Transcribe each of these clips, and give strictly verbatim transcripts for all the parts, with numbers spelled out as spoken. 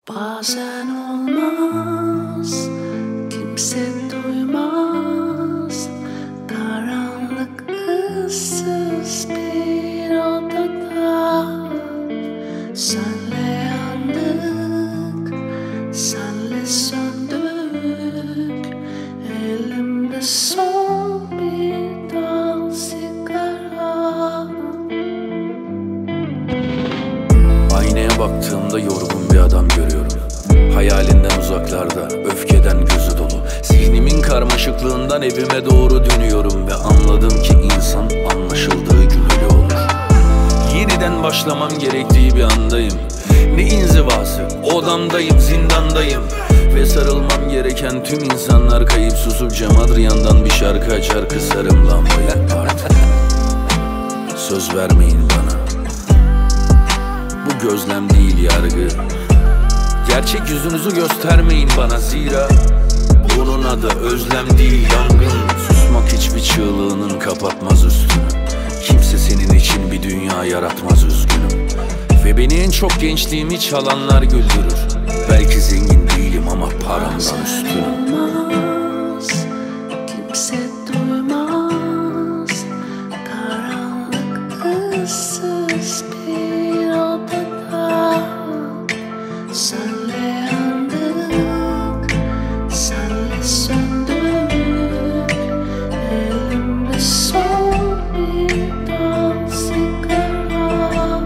Bazen olmaz, kimse duymaz. Karanlık ıssız bir odada senle yandık, senle söndük. Elimde son bir dal sigara. Aynaya baktığımda yorgun bir adam görüyorum. Hayalinden uzaklarda, öfkeden gözü dolu. Zihnimin karmaşıklığından evime doğru dönüyorum ve anladım ki insan anlaşıldığı gülüyle olur. Yeniden başlamam gerektiği bir andayım. Ne inzivası, odamdayım, zindandayım. Ve sarılmam gereken tüm insanlar kayıp, susup Cem Adrian'dan bir şarkı açar, kısarım lambayı artık. Söz vermeyin bana, bu gözlem değil yargı. Gerçek yüzünüzü göstermeyin bana, zira bunun adı özlem değil yangın. Susmak hiçbir çığlığının kapatmaz üstünü. Kimse senin için bir dünya yaratmaz, üzgünüm. Ve beni en çok gençliğimi çalanlar güldürür. Belki zengin değilim ama paramdan üstünüm. Olmaz, kimse duymaz. Karanlık ıssız bir odada senle yandık, senle söndük. Elimde son bir dal sigara.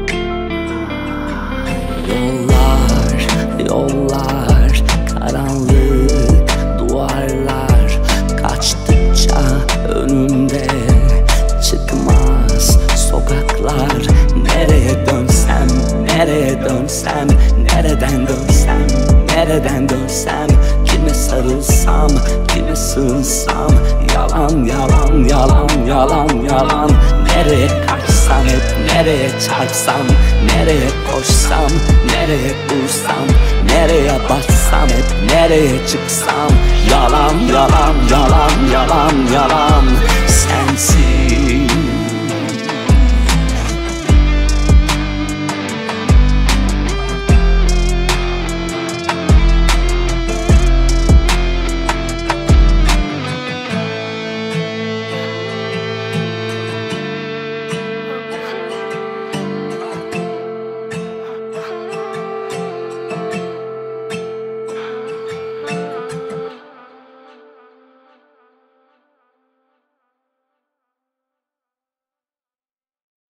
Yollar, yollar, karanlık duvarlar, kaçtıkça önümde çıkmaz sokaklar. Nereye dönsem, nereye dönsem, nereden dönsem, nereden dönsem, kime sarılsam, kime sığınsam, yalan yalan yalan yalan yalan. Nereye kaçsam, hep nereye çarpsam, nereye koşsam, nereye dursam, nereye bassam, hep nereye çıksam, yalan yalan yalan yalan yalan. Sensiz